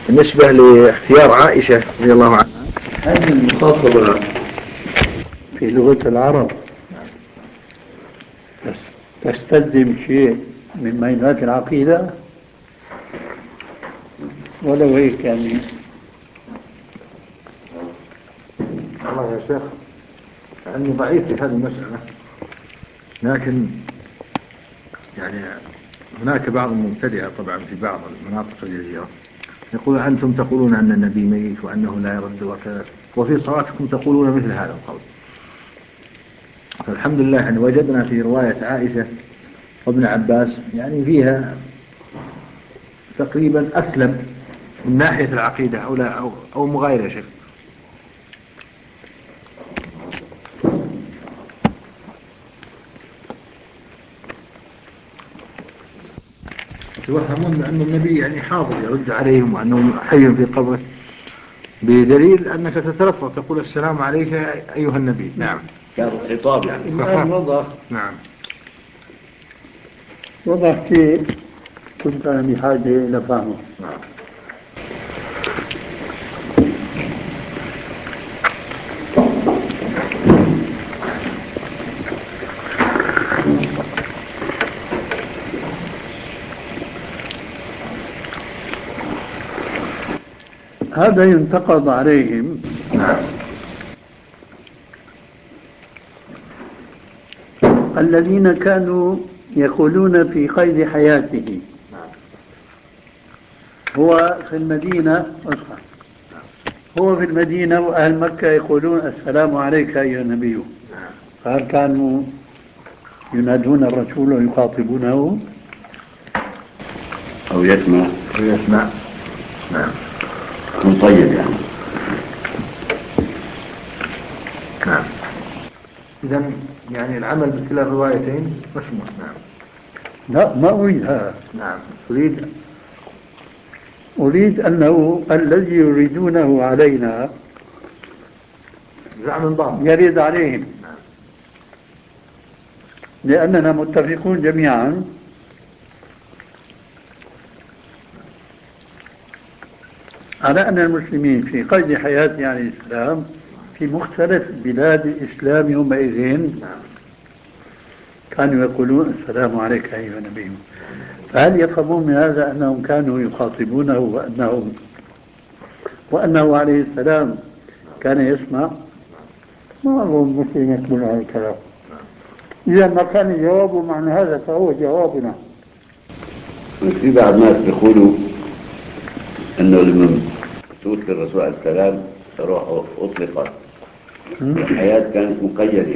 بالنسبة لاختيار عائشة رضي الله عنها، هذه المخاطبة في لغة العرب تستلزم شيء من ميلات العقيدة ولو هيك يعني. والله يا شيخ أني ضعيف في هذه المسألة، لكن يعني هناك بعض المبتدئة طبعا في بعض المناطق الجزيرة يقول أنتم تقولون أن النبي ميت وأنه لا يرد وكذا، وفي صلاتكم تقولون مثل هذا القول. فالحمد لله أن وجدنا في رواية عائشة وابن عباس يعني فيها تقريبا أسلم من ناحية العقيدة أو لا أو مغايرة شيء. يتوهمون أن النبي يعني حاضر يرد عليهم وأنه حي في قبره، بدليل أنك تتلفظ تقول السلام عليك أيها النبي. نعم كان خطاب يعني. الآن وضح. نعم وضح شيء كنت أنا بحاجة إلى فهمه. نعم. هذا ينتقد عليهم الذين كانوا يقولون في قيد حياته هو في المدينة، هو في المدينة وأهل مكة يقولون السلام عليك أيها النبي، فهل كانوا ينادون الرسول ويخاطبونه أو يسمع نعم طيب يعني. نعم. إذن يعني العمل بكلا الروايتين مسموح. نعم. لا ما أريد هذا. نعم أريد أنه الذي يريدونه علينا زعم باطل يرد عليهم. نعم. لأننا متفقون جميعا على أن المسلمين في قيد حياته عليه السلام في مختلف بلاد الإسلام يومئذ كانوا يقولون السلام عليك أيها النبي. فهل يفهمون من هذا أنهم كانوا يخاطبونه وأنه عليه السلام كان يسمع؟ ما أظن مسلم يقول هذا الكلام. إذا ما كان الجواب معنى هذا فهو جوابنا. في بعض الناس يقولوا أنه لمن توفي الرسول عليه السلام روحه أطلقت، الحياة كانت مقيدة.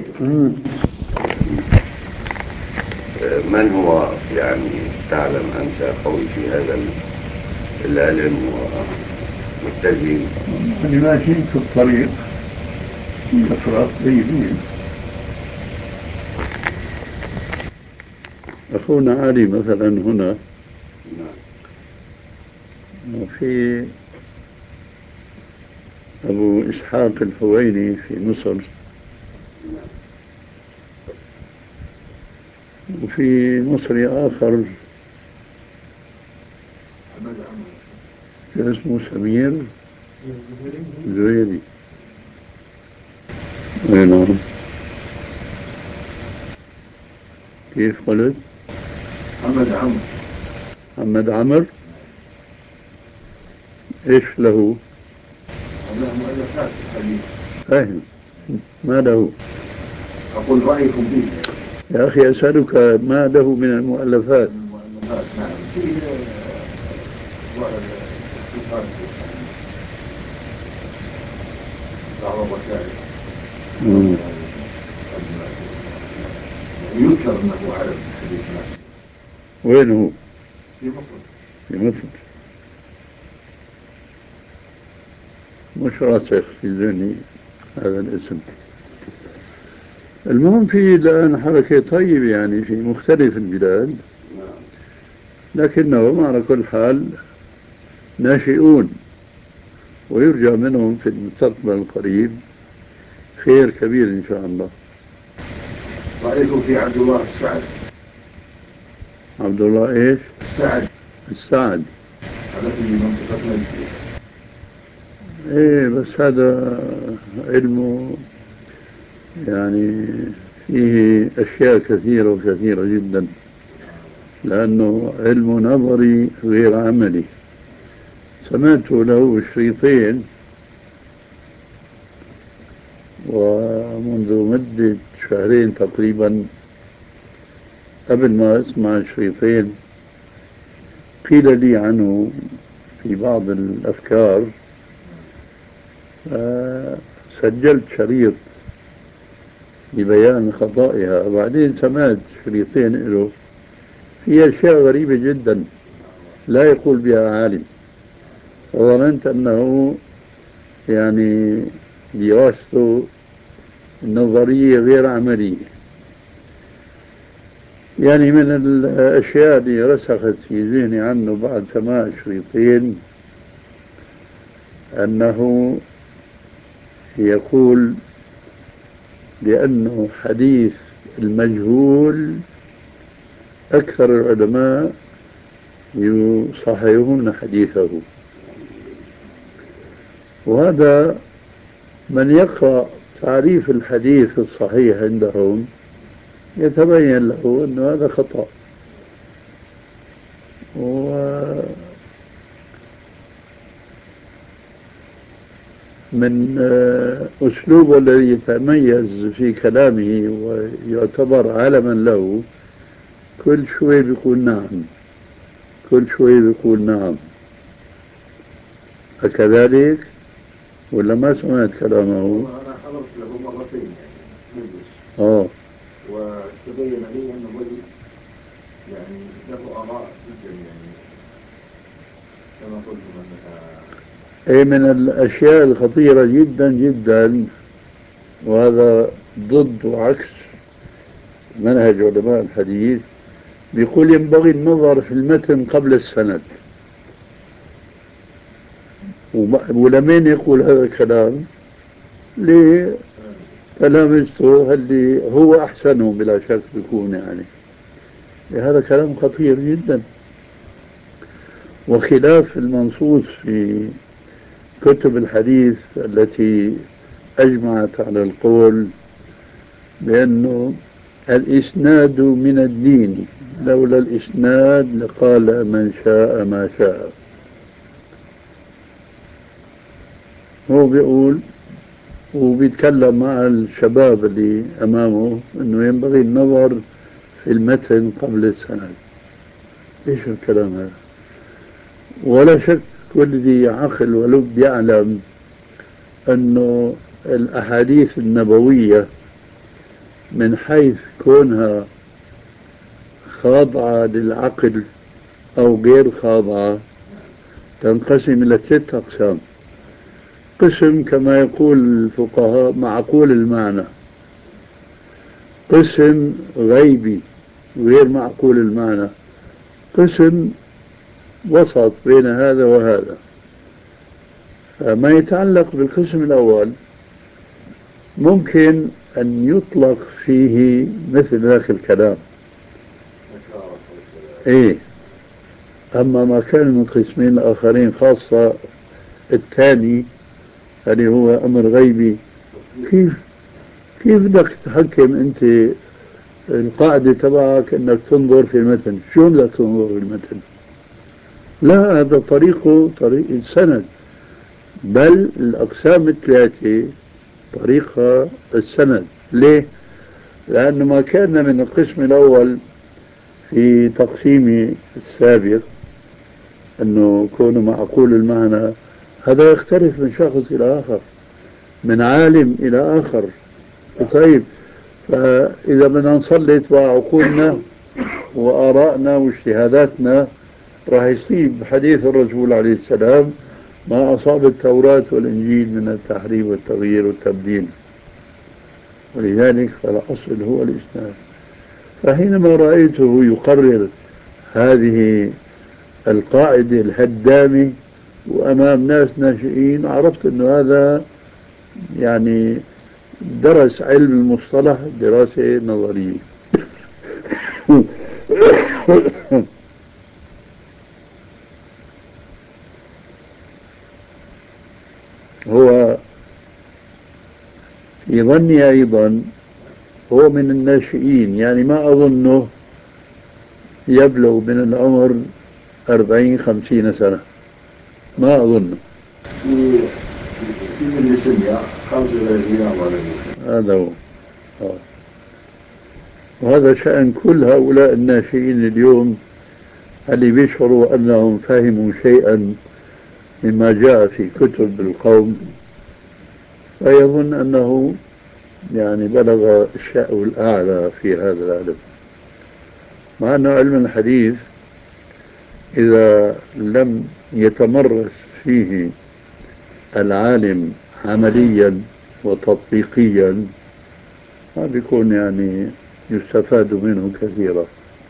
من هو يعني تعلم أنت قوي في هذا العلم والتدين؟ أنا ماشي في الطريق نقرأ بيمين. أخونا علي مثلا هنا وفي أبو إسحاق الحويني في مصر، وفي مصري آخر اسمه سمير زويري. نعم. كيف قلت؟ محمد عمر. ايش له؟ مؤلفات الحديث. فاهم. ما له؟ أقول رأيكم فيه يا أخي أسألك ما له من المؤلفات؟ نعم فيه بعض الرسائل يذكر أنه عالم الحديث. وين هو؟ في مصر. في مصر. مش راسخ في ذهني هذا الاسم. المهم في الآن حركة طيبة يعني في مختلف البلاد، لكنهم على كل حال ناشئون، ويرجى منهم في المستقبل القريب خير كبير إن شاء الله. وعليكم في عبد الله السعد. عبد الله إيش؟ السعد. السعد. هذا في منطقتنا الجديدة. إيه بس هذا علم يعني فيه أشياء كثيرة وكثيرة جدا، لأنه علم نظري غير عملي. سمعت له شريطين، ومنذ مدة شهرين تقريبا قبل ما أسمع الشريطين قيل لي عنه في بعض الأفكار، سجلت شريط لبيان خطائها. بعدين سمعت شريطين له في أشياء غريبة جدا لا يقول بها عالم، وظننت أنه يعني دراسته نظرية غير عملية. يعني من الأشياء اللي رسخت في ذهني عنه بعد سماع شريطين أنه يقول بأنه حديث المجهول أكثر العلماء يصححون حديثه. وهذا من يقرأ تعريف الحديث الصحيح عندهم يتبين له أن هذا خطأ. ومن أسلوبه الذي يتميز في كلامه ويعتبر علما له، كل شوي بيقول نعم، كل شوي بيقول نعم. أكذلك ولا ما سمعت كلامه؟ أنا حضرت له مرتين يعني مجلس. وتبين لي أنه رجل يعني له آراء جدا يعني كما قلت أنها أي من الأشياء الخطيرة جدا جدا، وهذا ضد وعكس منهج علماء الحديث. بيقول ينبغي النظر في المتن قبل السند. ولمين يقول هذا الكلام؟ لتلامذته اللي هو أحسنهم بلا شك بيكون يعني. هذا كلام خطير جدا، وخلاف المنصوص في كتب الحديث التي أجمعت على القول بأنه الإسناد من الدين، لولا الإسناد لقال من شاء ما شاء. هو بيقول وبيتكلم مع الشباب اللي أمامه أنه ينبغي النظر في المتن قبل السند. إيش الكلام هذا؟ ولا شك كل ذي عقل ولب يعلم أنه الأحاديث النبوية من حيث كونها خاضعة للعقل أو غير خاضعة تنقسم إلى 3 أقسام. قسم كما يقول الفقهاء معقول المعنى، قسم غيبي غير معقول المعنى، قسم وسط بين هذا وهذا. ما يتعلق بالقسم الأول ممكن أن يطلق فيه مثل ذاك الكلام. إيه. أما ما كان من القسمين الآخرين خاصة الثاني اللي هو أمر غيبي، كيف بدك تحكم أنت القاعدة تبعك أنك تنظر في المتن؟ شو بدك تنظر في المتن؟ لا، هذا طريقه طريق السند، بل الأقسام الثلاثة طريقة السند. ليه؟ لأنه ما كان من القسم الأول في تقسيمي السابق أنه كونه معقول المعنى، هذا يختلف من شخص إلى آخر، من عالم إلى آخر. طيب، فإذا بدنا نسلط بعقولنا وآرائنا واجتهاداتنا راح يصيب حديث الرسول عليه السلام ما أصاب التوراة والإنجيل من التحريف والتغيير والتبديل. ولذلك فالأصل هو الإسناد. فحينما رأيته يقرر هذه القاعدة الهدامة وأمام ناس ناشئين، عرفت أنه هذا يعني درس علم المصطلح دراسة نظرية. هو في ظني أيضا هو من الناشئين، يعني ما أظنه يبلغ من العمر 40-50 سنة، ما أظنه. في من سنة 35 أو 40. هذا هو. وهذا شأن كل هؤلاء الناشئين اليوم اللي بيشعروا أنهم فهموا شيئا مما جاء في كتب القوم، فيظن أنه يعني بلغ الشأو الأعلى في هذا العلم، مع أن علم الحديث إذا لم يتمرس فيه العالم عمليا وتطبيقيا ما بيكون يعني يستفاد منه كثيرا.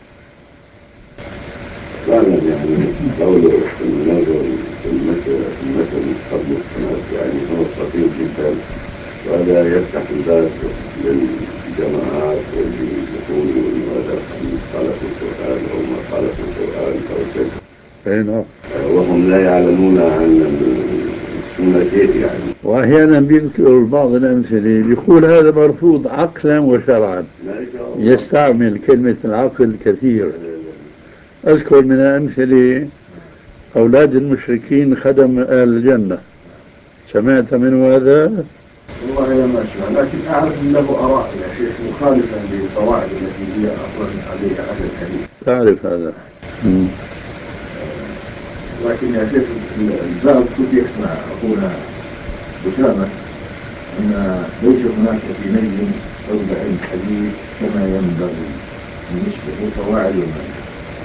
فعلا يعني قوله النظر في المثل قبل الصلاة يعني هو خطير جدا، وهذا يفتح الباب للجماعات واللي يقولوا انه هذا الحديث قال في القرآن او ما قال في القرآن او كذا، وهم لا يعلمون عن السنة كيف يعني. وأحيانا بيذكر بعض الأمثلة بيقول هذا مرفوض عقلا وشرعا، يستعمل كلمة العقل كثير. أذكر من الأمثلة أولاد المشركين خدم أهل الجنة، سمعت منه هذا؟ والله لم أسمع، لكن أعرف له آراء يا شيخ مخالفة للقواعد التي هي أصلا عليها أهل الحديث. تعرف هذا؟ لكن يا شيخ الباب فتح مع أخونا أسامة أن ليس هناك في نجم أوضع الحديث كما ينبغي بالنسبة للقواعد والمنهج.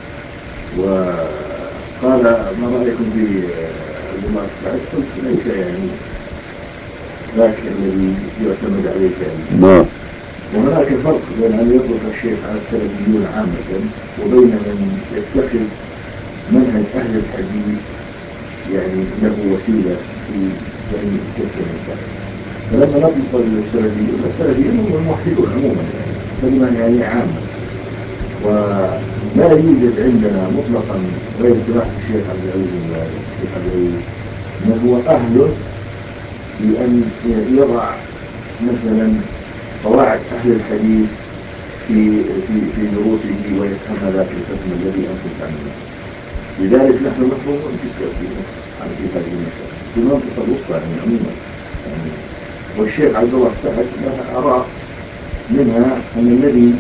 وقال ما رأيكم في الجماعة بعد؟ قلت ليس يعني ذاك الذي يعتمد عليه يعني. وهناك فرق بين أن يطلق الشيخ على السلفيون عامة وبين من يتخذ منهج أهل الحديث يعني له وسيلة في بين تلك المسائل. فلما نطلق السلفيون هم الموحدون عموما يعني كلمة يعني عامة، ولا يوجد عندنا مطلقا غير سماحة الشيخ عبد العزيز بن باز الشيخ عبد العزيز من هو أهله بأن يضع مثلا قواعد أهل الحديث في دروسه ويفهمها في الحكم الذي أنتم تعملون. لذلك نحن محرومون في هذه المسألة في المنطقة الوسطى يعني عموما يعني. والشيخ عبد الله السعد له آراء منها أن الذي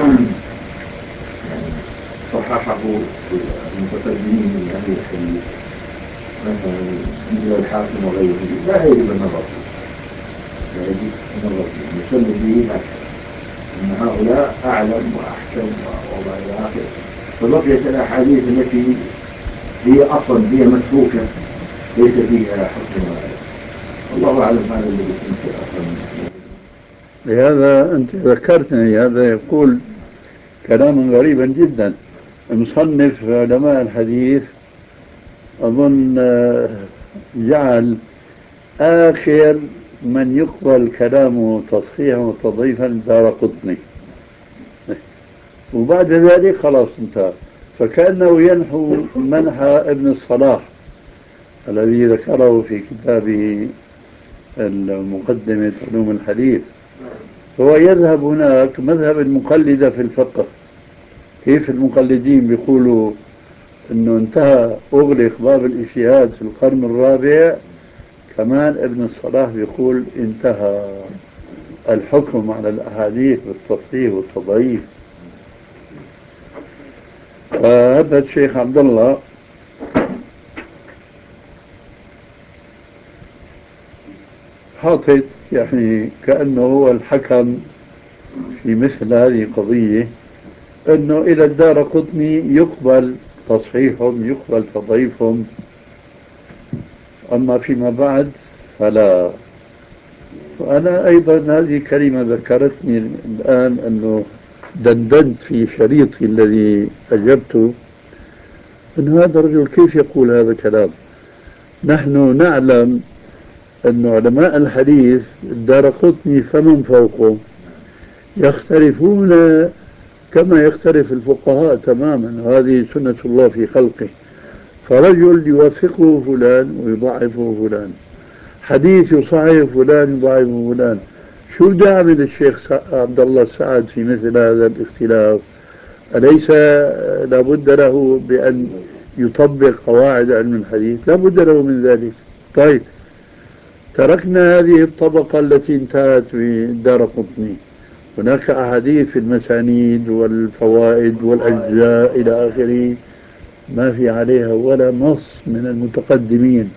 يعني صححه المتقدمين من أهل الحديث مثلا مثل الحاكم وغيره لا يجب النظر فيه، لا يجب النظر فيه، يسمى به هكذا أن هؤلاء أعلم وأحكم ووضع إلى آخره. فبقيت الأحاديث التي هي أصلا هي متروكة ليس فيها حكم الله أعلم هذا الذي كنت أفهم. لهذا أنت ذكرتني، هذا يقول كلاما غريبا جدا. مصنف علماء الحديث أظن جعل آخر من يقبل كلامه تصحيحا وتضعيفا دارقطني، وبعد ذلك خلاص انتهى. فكأنه ينحو منحى ابن الصلاح الذي ذكره في كتابه المقدمة علوم الحديث. هو يذهب هناك مذهب المقلدة في الفقه، كيف المقلدين بيقولوا انه انتهى اغلق باب الاجتهاد في القرن الرابع، كمان ابن الصلاح بيقول انتهى الحكم على الاحاديث بالتصحيح والتضعيف. فهذا الشيخ عبد الله حاطط يعني كأنه هو الحكم في مثل هذه القضية، أنه إلى الدارقطني يقبل تصحيحهم يقبل تضعيفهم، أما فيما بعد فلا. وأنا أيضا هذه كلمة ذكرتني الآن، أنه دندنت في شريطي الذي أجبته أن هذا الرجل كيف يقول هذا الكلام. نحن نعلم أن علماء الحديث الدارقطني فمن فوقه يختلفون كما يختلف الفقهاء تماما، هذه سنة الله في خلقه، فرجل يوافقه فلان ويضعفه فلان. حديث يصحح فلان يضعف فلان. شو بده يعمل الشيخ عبد الله السعد في مثل هذا الاختلاف؟ أليس لابد له بأن يطبق قواعد علم الحديث؟ لابد له من ذلك. طيب، تركنا هذه الطبقة التي انتهت بالدارقطني. هناك أحاديث في المسانيد والفوائد والأجزاء إلى آخره ما في عليها ولا نص من المتقدمين.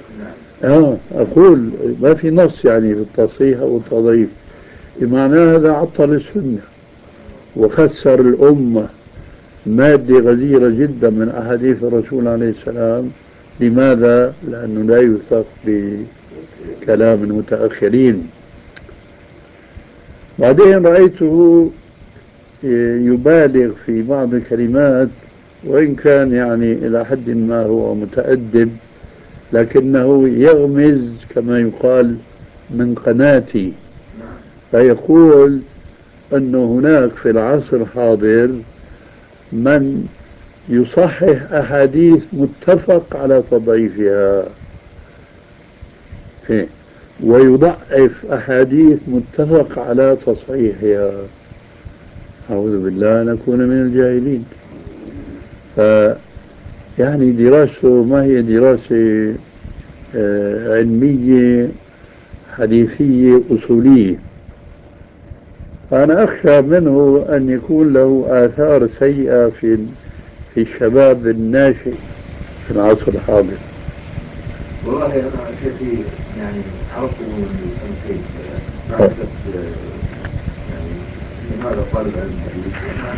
أقول ما في نص يعني في التصحيح أو التضعيف. بمعنى هذا عطل السنة وخسر الأمة مادة غزيرة جدا من أحاديث الرسول عليه السلام. لماذا؟ لأنه لا يوثق بكلام المتأخرين. بعدين رأيته يبالغ في بعض الكلمات، وإن كان يعني إلى حد ما هو متأدب، لكنه يغمز كما يقال من قناتي، فيقول أن هناك في العصر الحاضر من يصحح أحاديث متفق على تضعيفها، ويضعف أحاديث متفق على تصحيحها. أعوذ بالله أن أكون من الجاهلين. يعني دراسته ما هي دراسة علمية حديثية أصولية. فأنا أخشى منه أن يكون له آثار سيئة في الشباب الناشئ في العصر الحاضر. والله أنا شيخي يعني عرفت من التنقيب بعد يعني لماذا طالب علم الحديث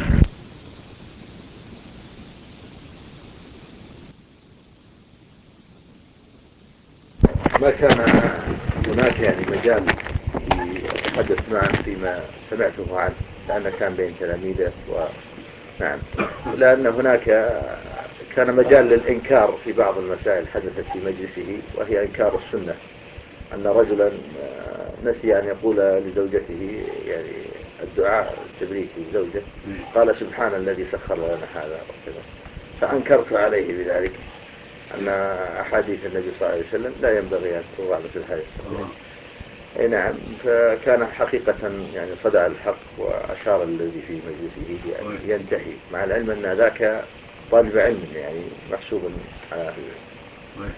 ما كان هناك يعني مجال لأتحدث معه فيما سمعته عنه، لأنه كان بين تلاميذه نعم، لأن هناك كان مجال للإنكار في بعض المسائل حدثت في مجلسه، وهي إنكار السنة. أن رجلا نسي أن يقول لزوجته يعني الدعاء التبريكي لزوجته، قال سبحان الذي سخر لنا هذا وكذا، فأنكرت عليه بذلك أن أحاديث النبي صلى الله عليه وسلم لا ينبغي أن تضع مثل هذه الصورة. أي نعم، فكان حقيقة يعني صدع الحق، وأشار الذي في مجلسه بأن ينتهي، مع العلم أن ذاك طالب علم يعني محسوب على أهل العلم.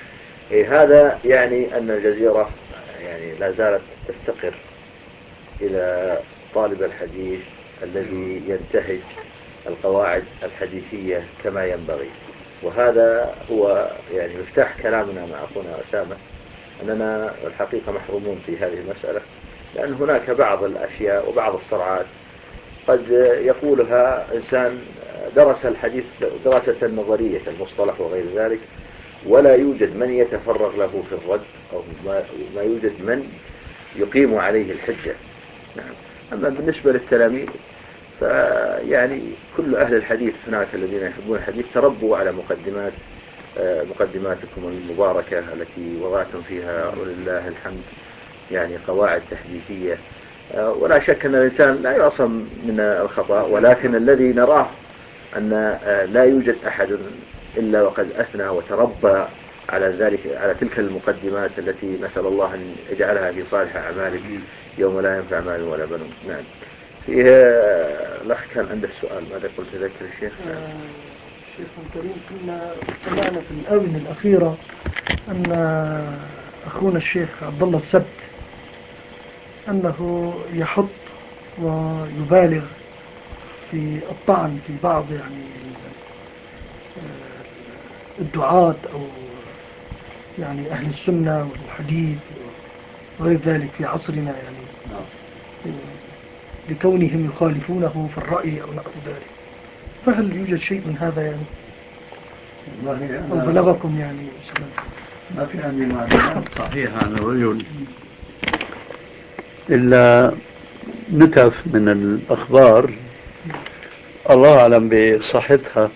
هذا يعني أن الجزيرة يعني لا زالت تفتقر إلى طالب الحديث الذي ينتهج القواعد الحديثية كما ينبغي. وهذا هو يعني مفتاح كلامنا مع أخونا أسامة، أننا الحقيقة محرومون في هذه المسألة، لأن هناك بعض الأشياء وبعض الصرعات قد يقولها إنسان درس الحديث دراسة نظرية المصطلح وغير ذلك، ولا يوجد من يتفرغ له في الرد، أو ما يوجد من يقيم عليه الحجة. نعم. أما بالنسبة للتلاميذ فيعني كل أهل الحديث هناك الذين يحبون الحديث تربوا على مقدماتكم المباركة التي وضعتم فيها ولله الحمد يعني قواعد تحديثية. ولا شك أن الإنسان لا يعصم من الخطأ، ولكن الذي نراه أن لا يوجد أحد إلا وقد أثنى وتربى على ذلك، على تلك المقدمات التي نسأل الله أن يجعلها في صالح أعمالهم يوم لا ينفع مال ولا بنون. نعم. فيه الأخ كان عنده السؤال، ماذا قلت ذكر الشيخ؟ شيخ الكريم، كنا سمعنا في الآونة الأخيرة أن أخونا الشيخ عبد الله السبت أنه يحط ويبالغ في الطعن في بعض يعني الدعاة أو يعني أهل السنة والحديث وغير ذلك في عصرنا، يعني لكونهم يخالفونه في الرأي أو نحو ذلك. فهل يوجد شيء من هذا يعني أو بلغكم يعني سمعت؟ ما في عندي معلومات صحيحة عن الرجل إلا نتف من الأخبار الله أعلم بصحتها.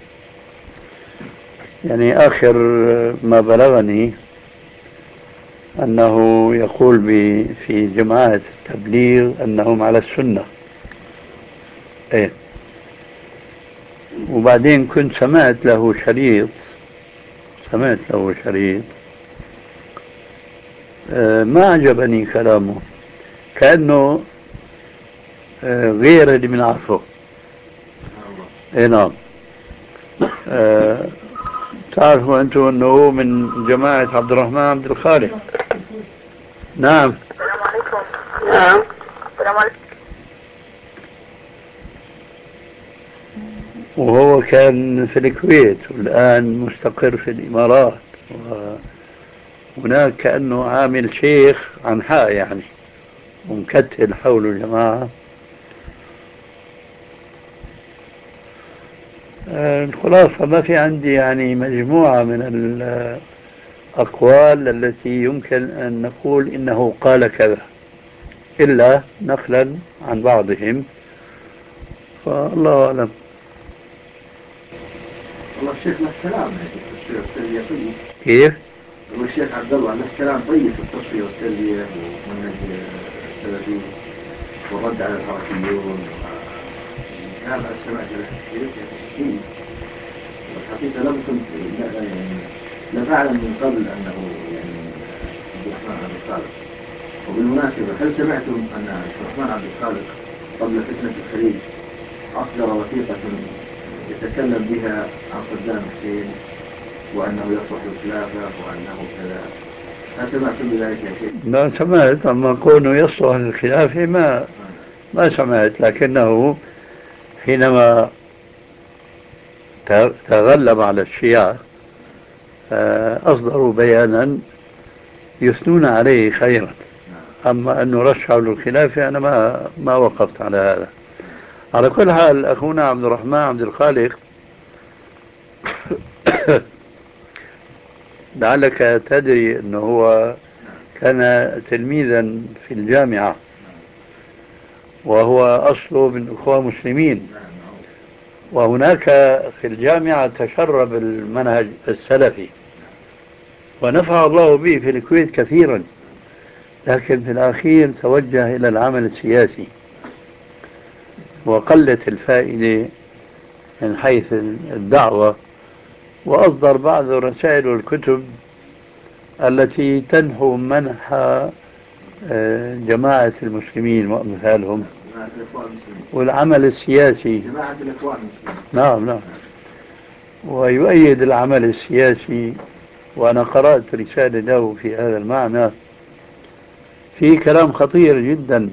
يعني آخر ما بلغني أنه يقول في جماعة التبليغ أنهم على السنة. إيه. وبعدين كنت سمعت له شريط ما عجبني كلامه، كأنه غير اللي بنعرفه. اي نعم. تعرفوا أنتم أنه هو من جماعة عبد الرحمن عبد الخالق. نعم. السلام عليكم. نعم. السلام عليكم. وهو كان في الكويت والآن مستقر في الإمارات، وهناك كأنه عامل شيخ عن حق يعني، ومكتل حوله جماعة. الخلاصة ما في عندي يعني مجموعة من الأقوال التي يمكن أن نقول إنه قال كذا، إلا نقلا عن بعضهم، فالله أعلم. والله الشيخ له كلام في التصفية والتربية طيب. كيف؟ والله الشيخ عبد الله له كلام طيب في التصفية والتربية ومنهج السلفي والرد على الحركيون. كلام سمعت له كثير كثير. والحقيقة لم كنت لا أعلم من قبل أنه يعني عبد الرحمن عبد الخالق. وبالمناسبة هل سمعتم أن عبد الرحمن عبد الخالق قبل فتنة الخليج أصدر وثيقة يتكلم بها عن صدام حسين وأنه يصلح للخلافة وأنه كذا؟ هل سمعتم بذلك يا شيخ؟ لا سمعت، أما كونه يصلح للخلافة ما سمعت، لكنه حينما تغلب على الشيعة أصدروا بيانا يثنون عليه خيرا. أما أنه رشحوا للخلافة أنا ما وقفت على هذا. على كل حال أخونا عبد الرحمن عبد الخالق لعلك تدري أنه هو كان تلميذا في الجامعة، وهو أصله من أخوة مسلمين، وهناك في الجامعة تشرب المنهج السلفي ونفع الله به في الكويت كثيرا، لكن في الأخير توجه إلى العمل السياسي وقلت الفائدة من حيث الدعوة، وأصدر بعض الرسائل والكتب التي تنحو منح جماعة المسلمين وأمثالهم والعمل السياسي. جماعة الإخوان المسلمين. نعم نعم. ويؤيد العمل السياسي. وأنا قرأت رسالة له في هذا المعنى، في كلام خطير جدا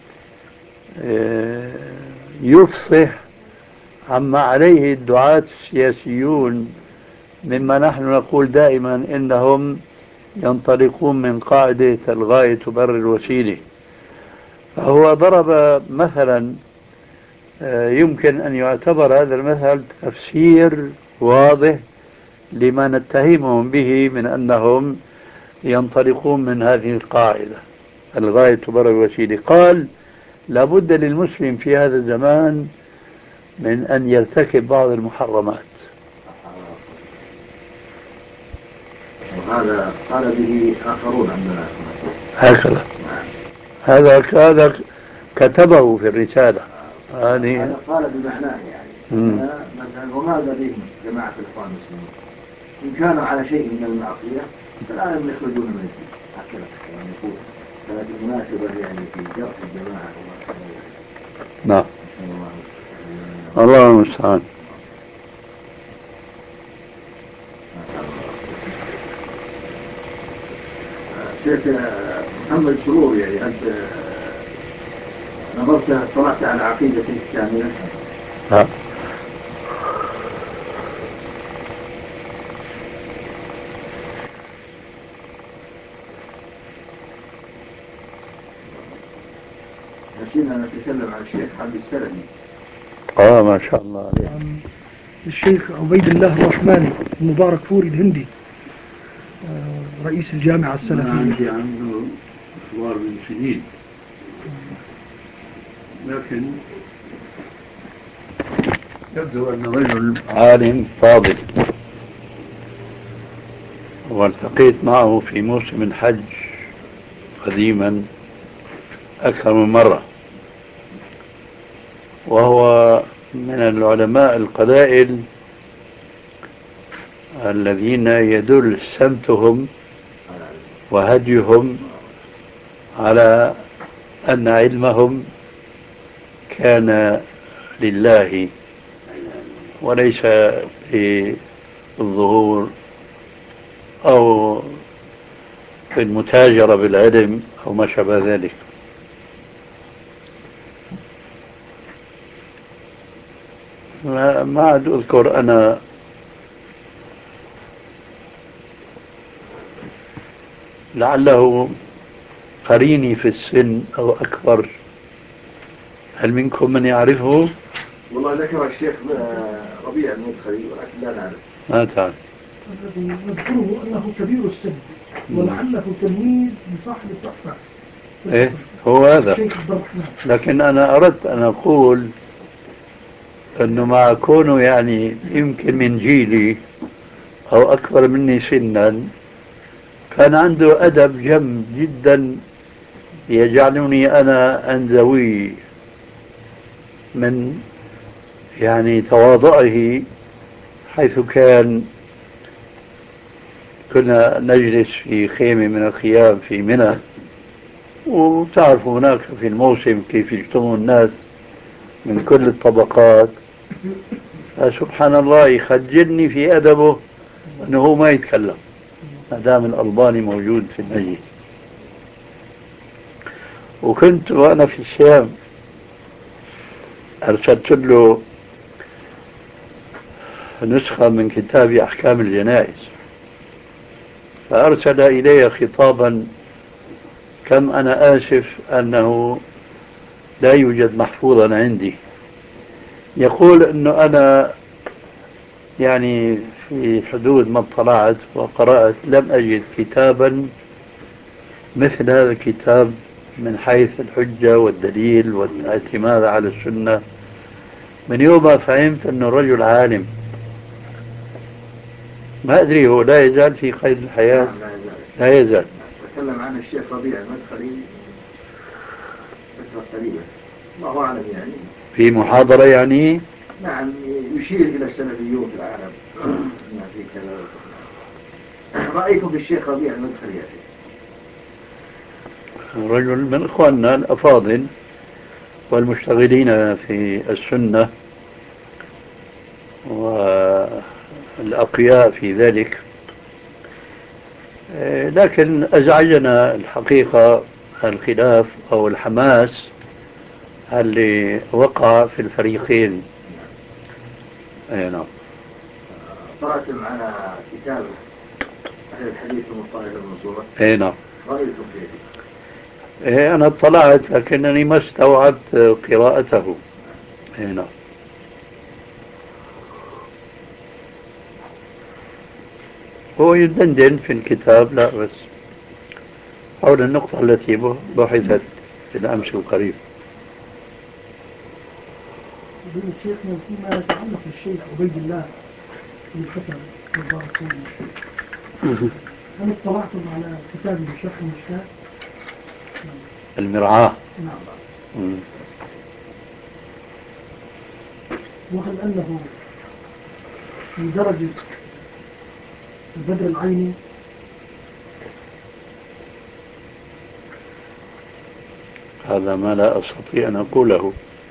يفصح عما عليه الدعاة السياسيون، مما نحن نقول دائما إنهم ينطلقون من قاعدة الغاية تبرر الوسيلة. فهو ضرب مثلا يمكن أن يعتبر هذا المثل تفسير واضح لما نتهمهم به من أنهم ينطلقون من هذه القاعدة الغاية تبرر الوسيلة. قال: لابد للمسلم في هذا الزمان من أن يرتكب بعض المحرمات. وهذا قال به آخرون عندنا هكذا. هذا كتبه في الرسالة هذه. هذا قال بمعناه يعني مثلا وماذا بهم جماعة الإخوان المسلمين إن كانوا على شيء من المعصية فلا يخرجون من الدين. هكذا يعني يقول. كانت المناسبة يعني في جرح الجماعة. نعم. الله المستعان. شيخ محمد سرور، يعني أنت نظرت طلعت على عقيدته الكاملة؟ ها. نسينا نتكلم عن الشيخ عبد السلمي. ما شاء الله عليه. عن الشيخ عبيد الله الرحماني المبارك فوري الهندي، رئيس الجامعة السلفية. عندي عنه أخبار من سنين، لكن يبدو أنه رجل عالم فاضل، والتقيت معه في موسم الحج قديما أكثر من مرة، وهو من العلماء القلائل الذين يدل سمتهم وهديهم على أن علمهم كان لله وليس للظهور أو في المتاجرة بالعلم أو ما شابه ذلك. ما عاد أذكر أنا لعله قريني في السن أو أكبر، هل منكم من يعرفه؟ والله ذكر الشيخ ربيع المدخلي ولكن لا نعرف. ما تعرف. الذي نذكره أنه كبير السن ولعله تلميذ لصاحب التحفة. إيه هو هذا. الشيخ عبد الرحمن. لكن أنا أردت أن أقول أنه مع كونه يعني يمكن من جيلي أو أكبر مني سنا كان عنده أدب جم جدا يجعلني أنا أنزوي من يعني تواضعه، حيث كنا نجلس في خيمة من الخيام في منى، وتعرف هناك في الموسم كيف يجتمع الناس من كل الطبقات. سبحان الله يخجلني في أدبه أنه ما يتكلم ما دام الألباني موجود في المجلس. وكنت وأنا في الشام أرسلت له نسخة من كتاب أحكام الجنائز، فأرسل إلي خطابا كم أنا آسف أنه لا يوجد محفوظا عندي، يقول أنه أنا يعني في حدود ما اطلعت وقرأت لم أجد كتابا مثل هذا الكتاب من حيث الحجة والدليل والاعتماد على السنة. من يوم ما فهمت أنه رجل عالم. ما أدري هو لا يزال في قيد الحياة؟ لا يزال. تكلم عن الشيخ ربيع المدخلي فترة قريبة، الله أعلم يعني. في محاضرة يعني؟ نعم، يشير إلى السلفيون في العالم. ما في كذا. رأيكم في الشيخ ربيع المدخلي يا شيخ؟ رجل من إخواننا الأفاضل والمشتغلين في السنة والأقياء في ذلك، لكن أزعجنا الحقيقة الخلاف أو الحماس اللي وقع في الفريقين. أي نعم. قرأتم على كتاب أهل الحديث المصطلح المنصورة؟ أي نعم. رأيكم فيه؟ أنا اطلعت لكنني ما استوعبت قراءته. أي نعم. هو يدندن في الكتاب لا بس حول النقطة التي بحثت في الأمس القريب. يقول شيخنا فيما يتعلق بالشيخ عبيد الله بن حسن الباركوني، هل اطلعتم على كتابه شرح المشكاة؟ المرعاة. نعم. وهل أنه من درجة البدر العيني؟ هذا ما لا أستطيع أن أقوله.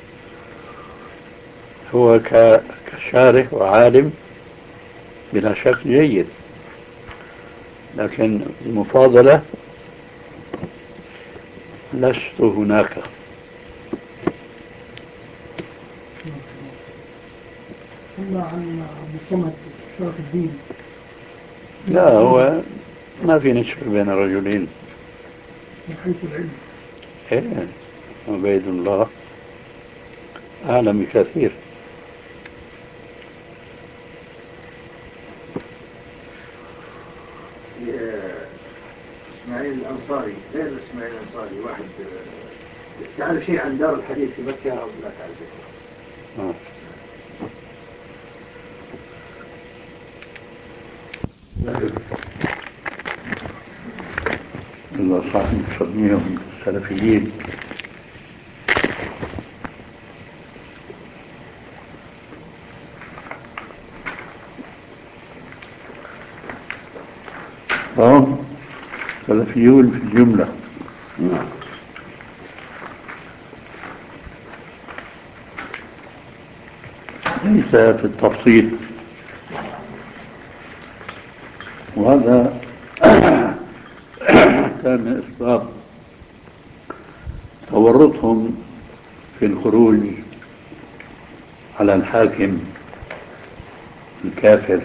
هو كشارح وعالم بلا شك جيد، لكن المفاضلة لست هناك. أما عن عبد الصمد شرف الدين؟ لا، هو ما في نسبة بين الرجلين من حيث العلم. إيه، عبيد الله أعلم بكثير. إسماعيل الأنصاري غير إسماعيل الأنصاري، واحد تعرف شيء عن دار الحديث في مكة أو لا تعرف شيء؟ الله صح نسميهم سلفيين. السلفيون في الجملة نعم. ليس في التفصيل، وهذا كان أسباب تورطهم في الخروج على الحاكم الكافر،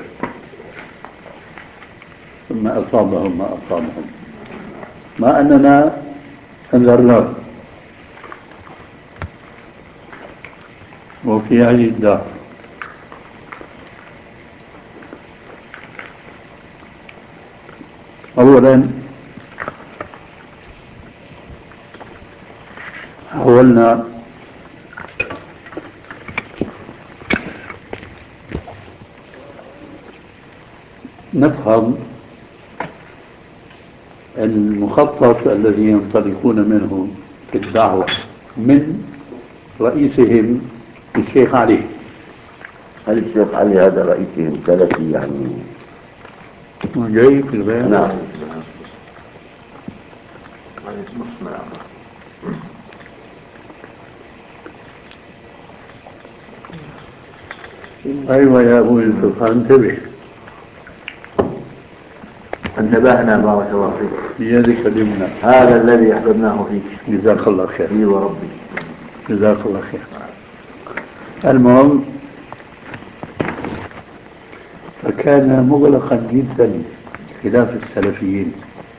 ثم أصابهم ما أصابهم، ما أننا أنذرناه وفي هذه الدار. أولا حاولنا نفهم المخطط الذي ينطلقون منه في الدعوة من رئيسهم الشيخ علي. هل الشيخ علي هذا رئيسهم سلفي يعني؟ جاي في البيان. نعم. أيوة يا أبو يوسف، انتبه. انتبهنا بارك الله فيك. بيدك اليمنى. هذا الذي أحببناه فيك. جزاك الله خير. لي وربي. جزاك الله خير. المهم، فكان مغلقا جدا خلاف السلفيين.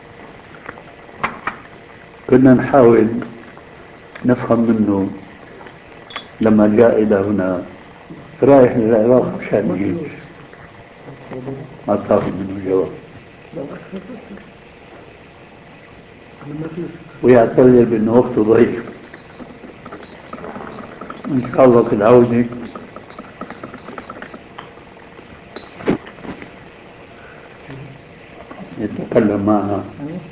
كنا نحاول نفهم منه لما جاء إلى هنا رايح للعراق مشان يجيش، ما تاخذ منه جواب، ويعتذر بأنه وقته ضيق. إن شاء الله في العودة يتكلم معنا.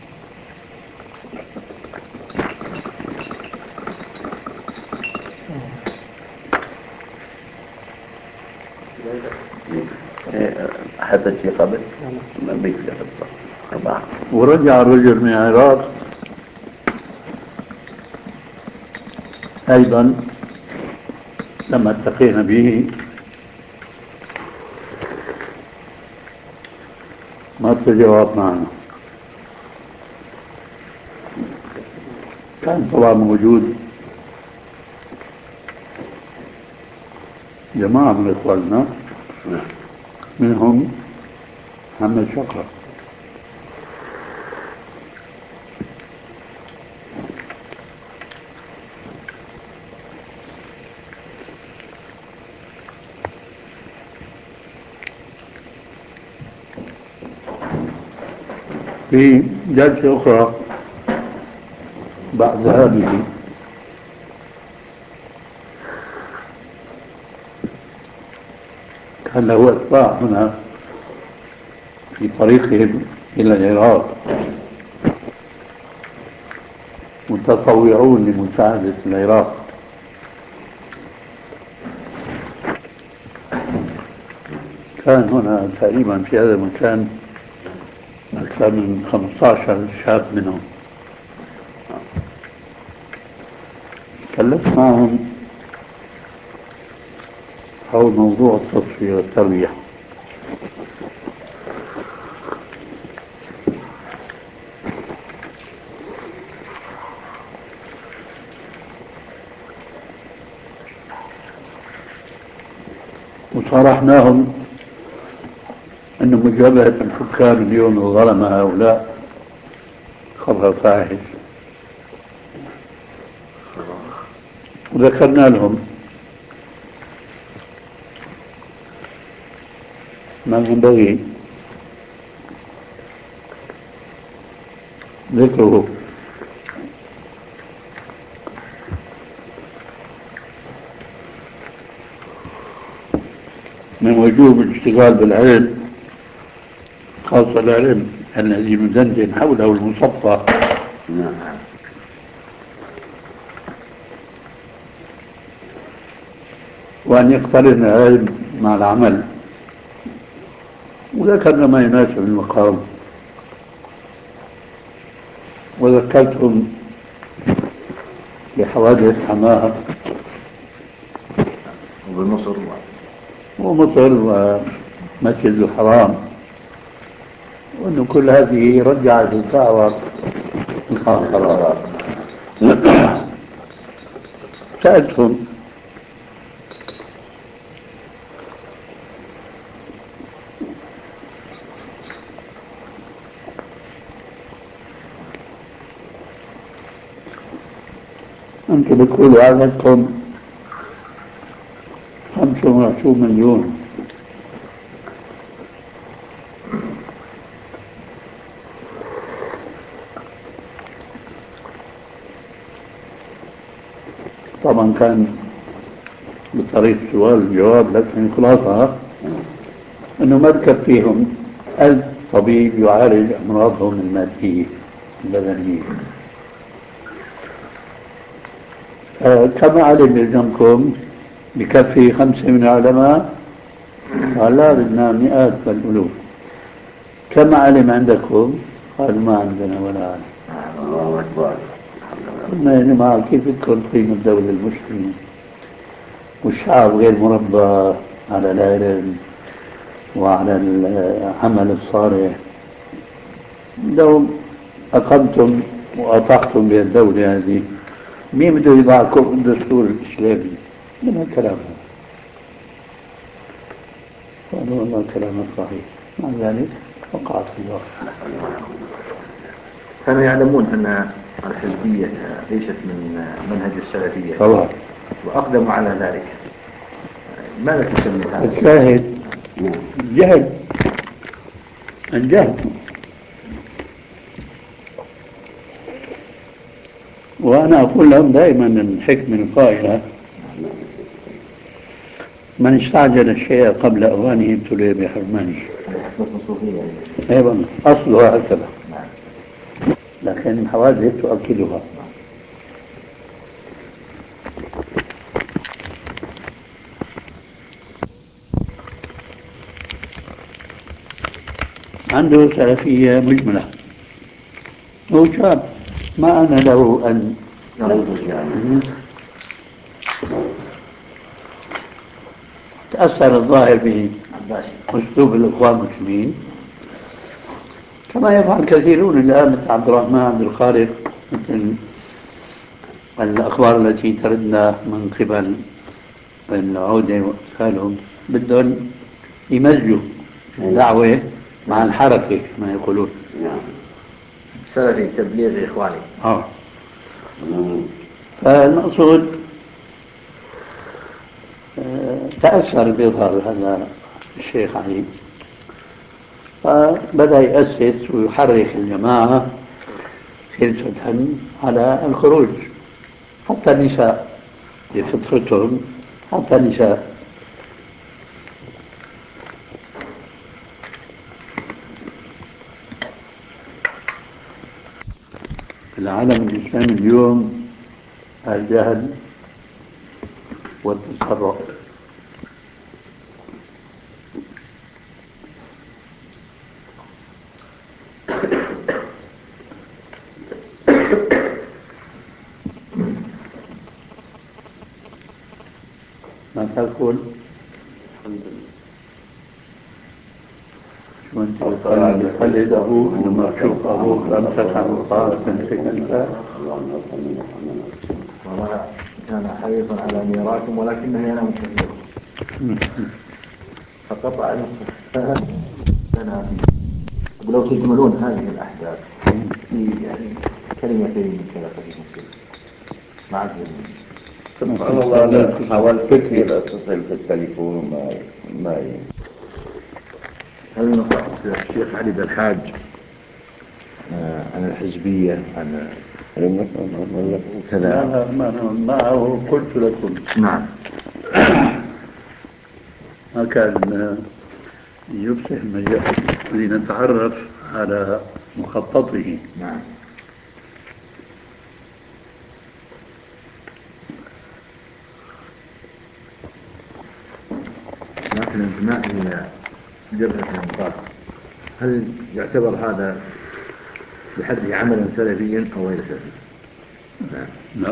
حتى الشيء قبل ما بيقدر طبعا. ورجع الرجل من العراق أيضا لما التقينا به ما تجاوب معنا. كان طبعا موجود جماعة من إخواننا منهم محمد شقرة. في جلسة أخرى بعد هذه كان له أتباع هنا في طريقهم إلى العراق متطوعون لمساعدة العراق. كان هنا تقريبا في هذا المكان أكثر من 15 شاب منهم. تكلمت معهم حول موضوع التصفية والتربية. وصارحناهم أن مجابهة الحكام اليوم وظلم هؤلاء خطر فاحش، وذكرنا لهم ما ينبغي ذكره من وجوب الاشتغال بالعلم، خاصة العلم الذي ندندن حوله المصفى، وأن يقترن العلم مع العمل. وذكرنا ما يناسب المقام. وذكرتهم بحوادث حماه وبمصر ومصر ومسجد الحرام، وأنه كل هذه رجعت الدعوة الخاصة. سألتهم أنتم بتقولوا عددكم 25 مليون، طبعا كان بطريقة سؤال الجواب، لكن خلاصة أنه ما بكفيهم 1000 طبيب يعالج أمراضهم المادية البدنية. كما علم يلزمكم بكفي 5 من العلماء؟ قال لا، بدنا مئات بل ألوف. كما علم عندكم؟ قالوا ما عندنا ولا علم. الله أكبر. قلنا يا جماعة كيف بدكم تقيموا الدولة المسلمة والشعب غير مربى على العلم وعلى العمل الصالح؟ لو أقمتم وأطعتم بالدولة هذه، مين بده يضعكم الدستور الإسلامي؟ من الكلام هذا؟ قالوا والله كلامك صحيح. مع ذلك وقعت في الواقع. كانوا يعلمون أن الحزبية ليست من منهج السلفية طبعا، وأقدموا على ذلك. ماذا تسمي هذا؟ الشاهد الجهل، الجهل. وأنا أقول لهم دائما الحكمة القائلة: من استعجل الشيء قبل أوانه ابتلي بحرمانه. أيضا أصلها هكذا، لكن الحوادث تؤكدها. عنده سلفية مجملة، هو شاب ما أنا له أن تأثر الظاهر بأسلوب الإخوان المسلمين كما يفعل كثيرون الآن، مثل عبد الرحمن عبد الخالق، مثل الأخبار التي تردنا من قبل العودة وأمثالهم، بدهم يمزجوا الدعوة مع الحركة كما يقولون. سلفي تبليغ إخواني. فالمقصود تأثر بإظهار هذا الشيخ علي، فبدأ يأسس ويحرك الجماعة خلفة على الخروج، حتى النساء بفطرتهم، حتى النساء. العالم الإسلامي اليوم الجهل والتسرع. ما تقول؟ الحمد لله. شو أنت بتقلد أبوك لما تشوف أبوك أمسك عن الطاعة تمسك أنت؟ وما كان حريصا على ميراثكم ولكنه ينام كثيرا فقطع نصف سنة. ولو تجملون هذه الأحداث في يعني كلمتين من سلف المسلمين مع سبحان الله، أنا حاولت كثير أتصل في التليفون ما هل نصحت الشيخ علي بالحاج عن الحزبية عن وكذا؟ ما قلت لكم. نعم. ما كان يفسح المجال لنتعرف على مخططه. نعم. لكن الانتماء إلى جبهة الإنقاذ هل يعتبر هذا بحده عملا سلفيا أو غير سلفي. نعم. لا.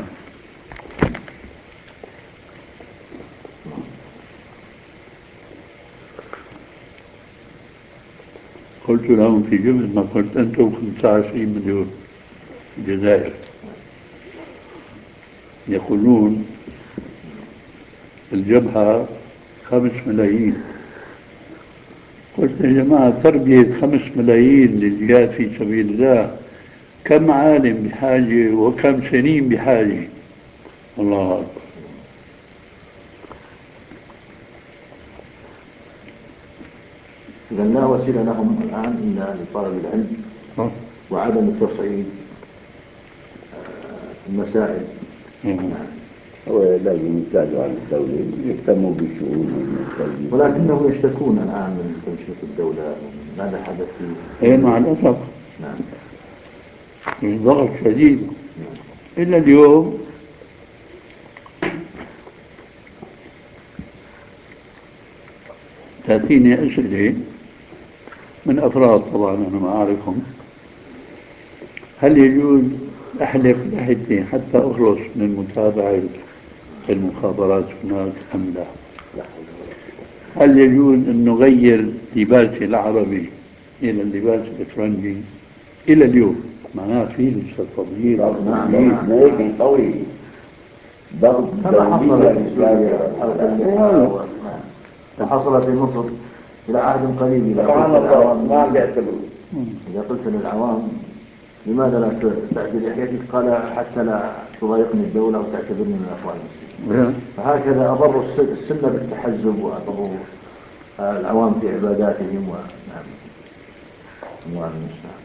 قلت لهم في جمل ما قلت أنتم 25 مليون الجزائر، يقولون الجبهة 5 ملايين. قلت يا جماعة تربية 5 ملايين للجهاد في سبيل الله كم عالم بحاجة وكم سنين بحاجة. الله أكبر. إذا لا وسيلة لهم الآن إلا لطلب العلم وعدم تصعيد المسائل. هو لازم يساعدوا على الدولة يهتموا بشؤون التربية، ولكنهم يشتكون الآن من تنشيط الدولة. ماذا حدث إيه مع الأسف. نعم. من ضغط شديد. إلا اليوم تأتيني أسئلة من أفراد طبعا أنا ما أعرفهم، هل يجوز أحلف لحيتي حتى أخلص من متابعة المخابرات هناك أم لا؟ هل يجوز أن نغير لباسي العربي إلى اللباس الإفرنجي؟ إلى اليوم معناه في لسه تضييق قوي ضغط كما حصل في سوريا وحصل في مصر إلى عهد قريب. سبحان الله ما بيعتبروا. إذا قلت للعوام لماذا لا تعدل لحيتك؟ قال حتى لا تضايقني الدولة وتعتبرني من الأخوان المسلمين. فهكذا أضروا السنة بالتحزب وأضروا العوام في عباداتهم. ونعم الله المستعان.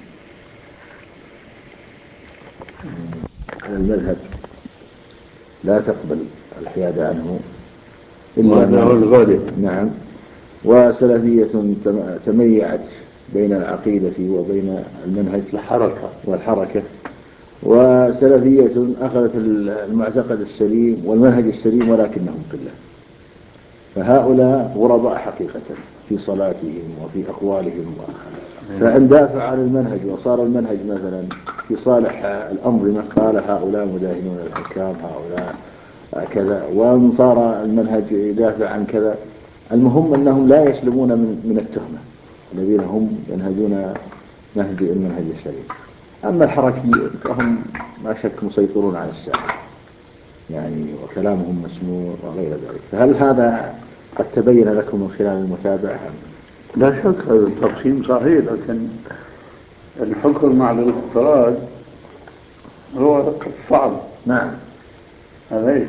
المذهب لا تقبل الحياد عنه إلا الغالب. نعم. وسلفية تميعت بين العقيدة وبين المنهج والحركة، وسلفية أخذت المعتقد السليم والمنهج السليم ولكنهم قلة. فهؤلاء غرباء حقيقة في صلاتهم وفي أقوالهم. فإن دافع عن المنهج وصار المنهج مثلا في صالح الأنظمة قال هؤلاء مداهنون الحكام، هؤلاء كذا، وإن صار المنهج يدافع عن كذا. المهم أنهم لا يسلمون من التهمة، الذين هم ينهجون نهج المنهج السليم. أما الحركيون فهم ما شك مسيطرون على الساحة يعني، وكلامهم مسموع وغير ذلك. فهل هذا قد تبين لكم من خلال المتابعة؟ لا شك هذا التقسيم صحيح، لكن الحكم على الافتراض هو صعب. نعم. هذا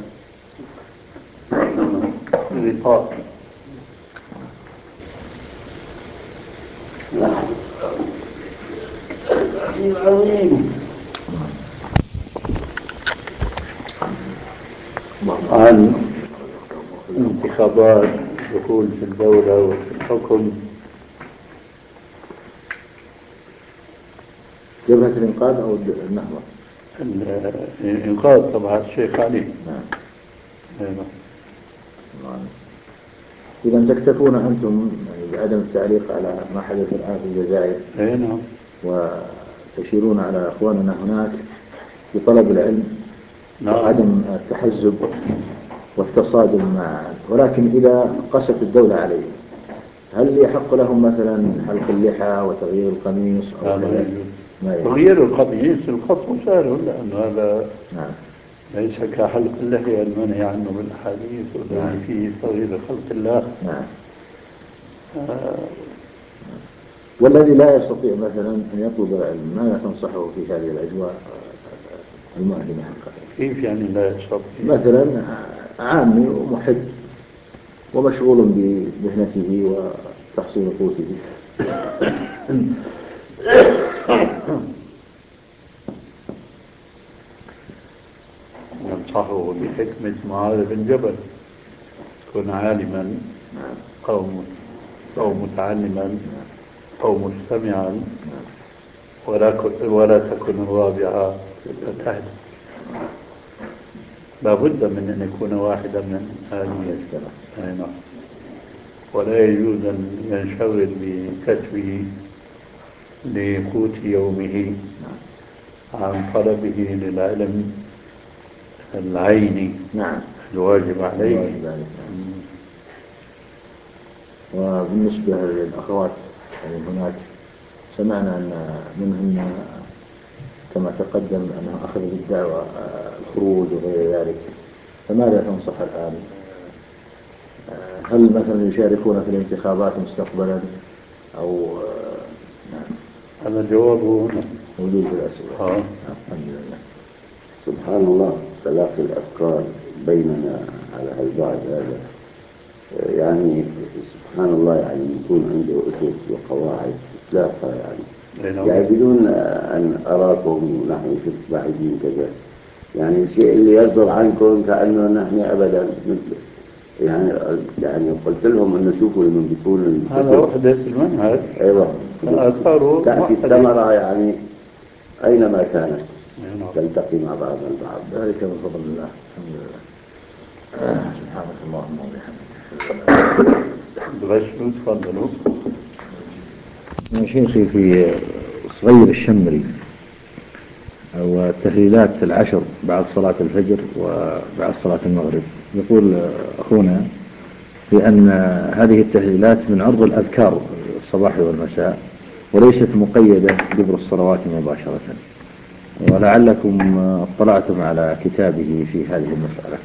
غطاء. عن انتخابات دخول في الدولة وفي الحكم. جبهة الإنقاذ أو النهضة؟ الإنقاذ طبعا الشيخ علي. إذا تكتفون أنتم بعدم التعليق على ما حدث الآن في الجزائر. نعم. وتشيرون على أخواننا هناك في طلب العلم. نعم. وعدم التحزب والتصادم معا. ولكن إذا قست الدولة عليهم هل يحق لهم مثلا حلق اللحى وتغيير القميص أو تغيير القميص الخطوة سهل، لأن هذا نعم. ليس كحلق اللحية المنهي عنه بالأحاديث والذي فيه تغيير خلق الله. نعم. والذي لا يستطيع مثلا أن يطلب العلم ماذا تنصحه في هذه الأجواء المؤلمة حقا؟ كيف يعني لا يستطيع؟ مثلا عامي ومحب ومشغول بمهنته وتحصيل قوته. ننصحه بحكمة معاذ بن جبل، كن عالما أو متعلما أو مستمعا ولا تكن الرابعة فتهلك. لا بد من أن يكون واحدا من هذه الثلاث. ولا يجوز أن ينشغل بكتبه لقوت يومه عن طلبه للعلم العيني نعم الواجب عليه. الواجب عليه. وبالنسبة للأخوات يعني هناك سمعنا أن منهن كما تقدم أنه أخذ بالدعوة الخروج وغير ذلك، فماذا تنصح الآن؟ هل مثلا يشاركون في الانتخابات مستقبلا أو نعم؟ هذا جوابه هنا موجود في الأسئلة. الحمد لله. سبحان الله، تلاقي الأفكار بيننا على هالبعد هذا، يعني سبحان الله، يعني يكون عنده أسس وقواعد تتلاقى يعني بدون أن أراكم نحن شفت بعيدين كذا، يعني الشيء اللي يصدر عنكم كأنه نحن أبدا مثله. يعني قلت لهم أنه شوفوا لمن بيكون هذا وحدة المنهج. أيوة، تأتي الثمرة يعني أينما كانت تلتقي مع بعض البعض، ذلك من فضل الله. الحمد لله. سبحانك اللهم وبحمدك. بغشوا تفضلوا. يا شيخي في صغير الشمري أو التهليلات العشر بعد صلاة الفجر وبعد صلاة المغرب، يقول أخونا بأن هذه التهليلات من عرض الأذكار الصباح والمساء وليست مقيدة دبر الصلوات مباشرة، ولعلكم اطلعتم على كتابه في هذه المسألة.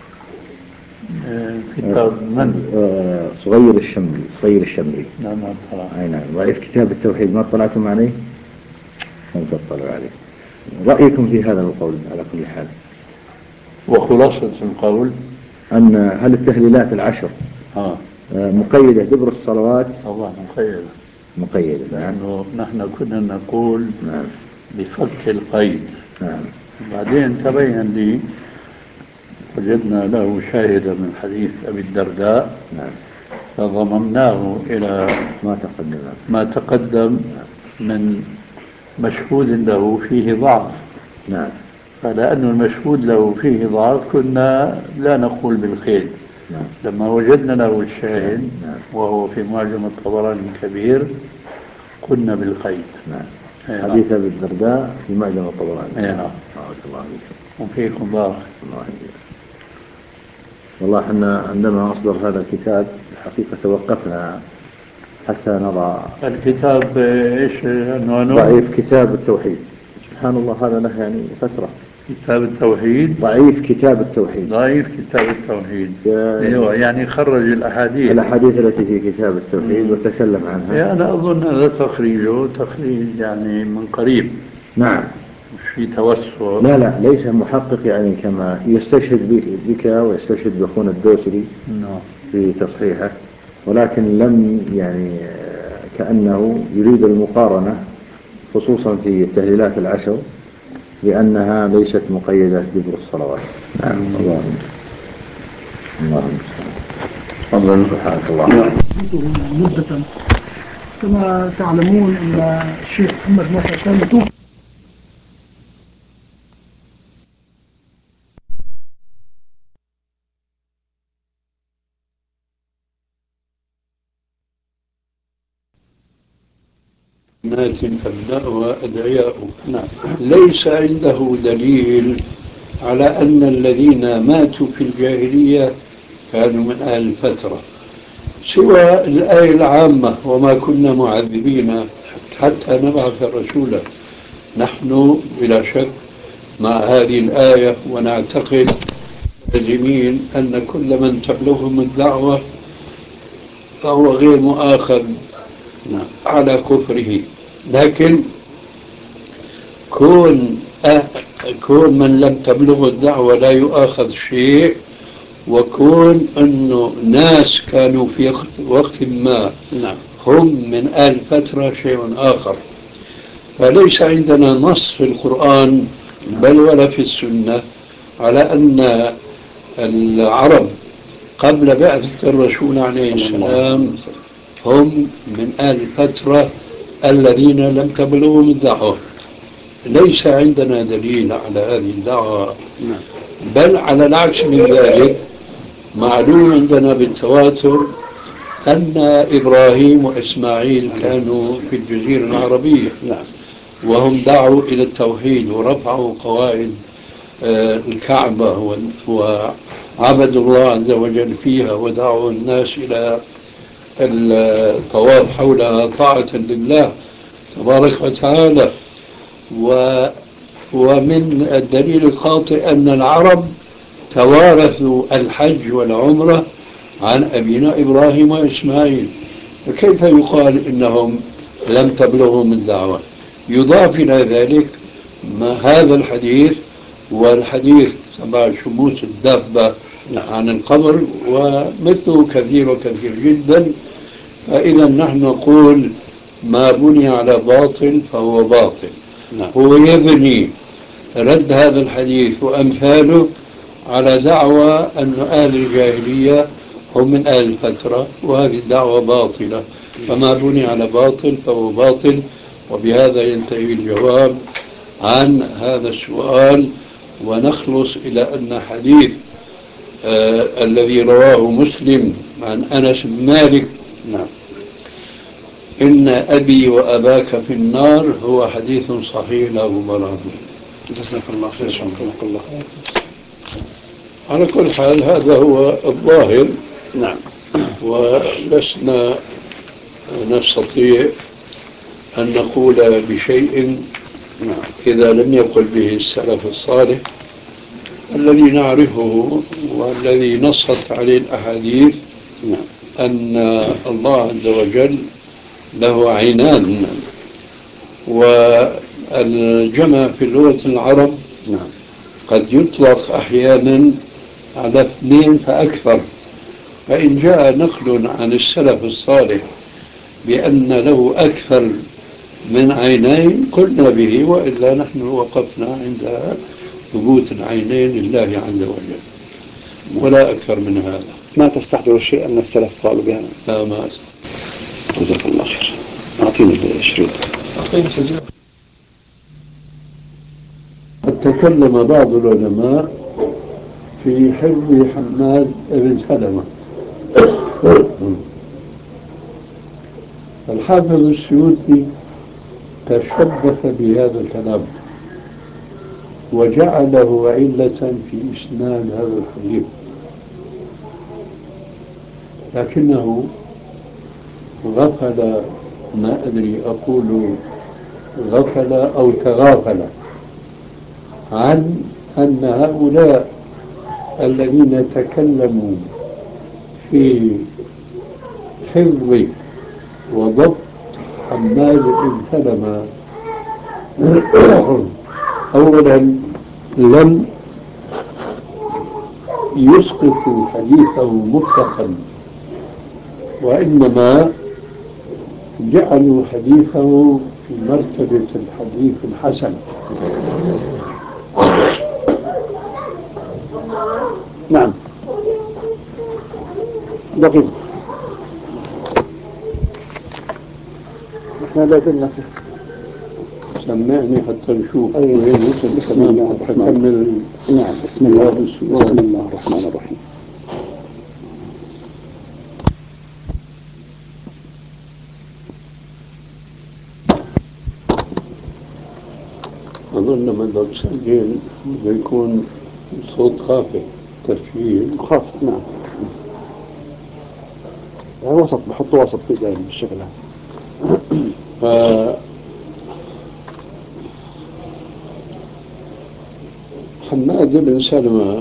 كتاب من؟ صغير الشمري. نعم اطلع. أي نعم. ضعيف كتاب التوحيد ما اطلعتم عليه؟ لم تطلعوا عليه. رأيكم في هذا القول على كل حال؟ وخلاصة القول أن هل التهليلات العشر مقيدة دبر الصلوات؟ طبعا مقيدة. لأنه نحن كنا نقول نعم بفك القيد. نعم. بعدين تبين لي وجدنا له شاهدا من حديث أبي الدرداء. نعم. فضممناه إلى ما تقدم من مشهود له فيه ضعف. نعم. فلأن المشهود له فيه ضعف كنا لا نقول بالخير. نعم. لما وجدنا له الشاهد نعم. وهو في معجم الطبراني الكبير قلنا بالخير. نعم. حديث أبي الدرداء في معجم الطبراني. نعم. بارك الله فيكم. وفيكم بارك الله فيكم. والله احنا عندما أصدر هذا الكتاب الحقيقة توقفنا حتى نضع الكتاب. ايش عنوانه؟ ضعيف كتاب التوحيد. سبحان الله، هذا له يعني فترة. كتاب التوحيد. ضعيف كتاب التوحيد. ضعيف كتاب التوحيد. يعني خرج الأحاديث التي في كتاب التوحيد وتكلم عنها. أنا أظن هذا تخريج يعني من قريب. نعم. في توسع. لا ليس محقق يعني كما يستشهد بك ويستشهد بأخونا الدوسري في تصحيحه، ولكن لم يعني كأنه يريد المقارنة خصوصا في التهليلات العشر لأنها ليست مقيدة بدبر الصلوات. نعم. الله تفضل. سبحانك الله. مدة كما تعلمون أن الشيخ محمد محمد كان توفي أبناؤها أدعياء. ليس عنده دليل على أن الذين ماتوا في الجاهلية كانوا من أهل الفترة، سوى الآية العامة وما كنا معذبين حتى نبعث رسولا. نحن بلا شك مع هذه الآية ونعتقد جميل أن كل من تبلغهم الدعوة فهو غير مؤاخذ على كفره، لكن كون من لم تبلغ الدعوة لا يؤاخذ شيء، وكون أنه ناس كانوا في وقت ما هم من آل فترة شيء آخر. فليس عندنا نص في القرآن بل ولا في السنة على أن العرب قبل بعثة الرسول عليه السلام هم من آل الفترة الذين لم تبلغهم الدعوة. ليس عندنا دليل على هذه الدعوة، بل على العكس من ذلك معلوم عندنا بالتواتر أن إبراهيم وإسماعيل كانوا في الجزيرة العربية. نعم. وهم دعوا إلى التوحيد ورفعوا قواعد الكعبة وعبدوا الله عز وجل فيها ودعوا الناس إلى الطواف حولها طاعة لله تبارك وتعالى. ومن الدليل القاطع أن العرب توارثوا الحج والعمرة عن أبينا إبراهيم وإسماعيل، فكيف يقال إنهم لم تبلغهم الدعوة؟ يضاف إلى ذلك هذا الحديث والحديث تبع شموس الدابة عن القبر ومثله كثير وكثير جدا. فإذا نحن نقول ما بني على باطل فهو باطل. هو يبني رد هذا الحديث وأمثاله على دعوى أن أهل الجاهلية هم من أهل الفترة، وهذه الدعوة باطلة. فما بني على باطل فهو باطل. وبهذا ينتهي الجواب عن هذا السؤال، ونخلص إلى أن حديث الذي رواه مسلم عن أنس بن مالك إن أبي وأباك في النار هو حديث صحيح لا غبار عليه. جزاك الله خير. شكرا الله. على كل حال هذا هو الظاهر. نعم. ولسنا نستطيع أن نقول بشيء إذا لم يقل به السلف الصالح الذي نعرفه والذي نصت عليه الأحاديث أن الله عز وجل له عينان. والجمع في لغة العرب قد يطلق أحيانا على 2 فأكثر. فإن جاء نقل عن السلف الصالح بأن له أكثر من عينين قلنا به، وإلا نحن وقفنا عند ثبوت العينين لله عز وجل ولا أكثر من هذا. ما تستحضر شيء أن السلف قالوا بهذا؟ لا ما جزاك الله خير. أعطيني الشريط. قد تكلم بعض العلماء في حفظ حماد بن سلمة. الحافظ السيوطي تشبث بهذا الكلام وجعله علة في إسناد هذا الحديث، لكنه غفل، ما أدري أقول غفل أو تغافل عن أن هؤلاء الذين تكلموا في حفظ وضبط حماد بن سلمة أولا لم يسقطوا حديثه مطلقا، وإنما جعلوا حديثه في مرتبة الحديث الحسن. نعم. دقيقة. احنا لا زلنا سمعني حتى نشوف. بسم الله الرحمن الرحيم. نعم. بسم الله الرحمن الرحيم. أظن من لو تسجل بيكون صوت خافت تسجيل خافت. نعم. يعني وسط، بحط وسط في دائما بالشكل هذا. حماد بن سلمة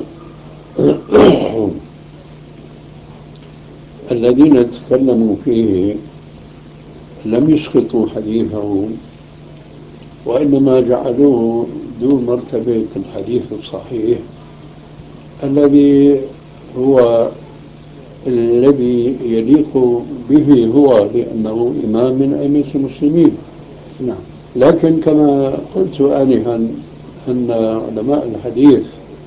الذين تكلموا فيه لم يسقطوا حديثه، وإنما جعلوه دون مرتبة الحديث الصحيح الذي هو الذي يليق به هو، لأنه إمام من أئمة المسلمين. نعم. لكن كما قلت آنفا أن علماء الحديث